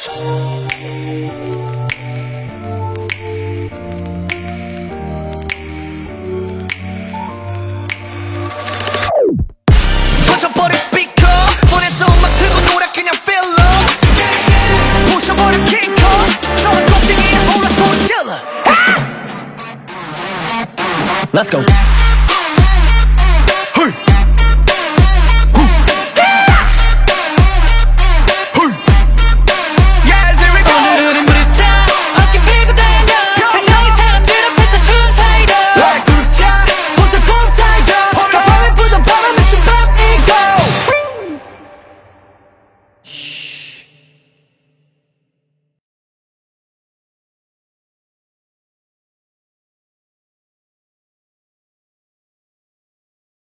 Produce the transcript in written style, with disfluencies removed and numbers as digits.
터져버린 스피커 폰에서 음악 틀고 노래 그냥 필러 부셔버린 킹커 저런 꼭대기에 올라 소리 질러 Let's go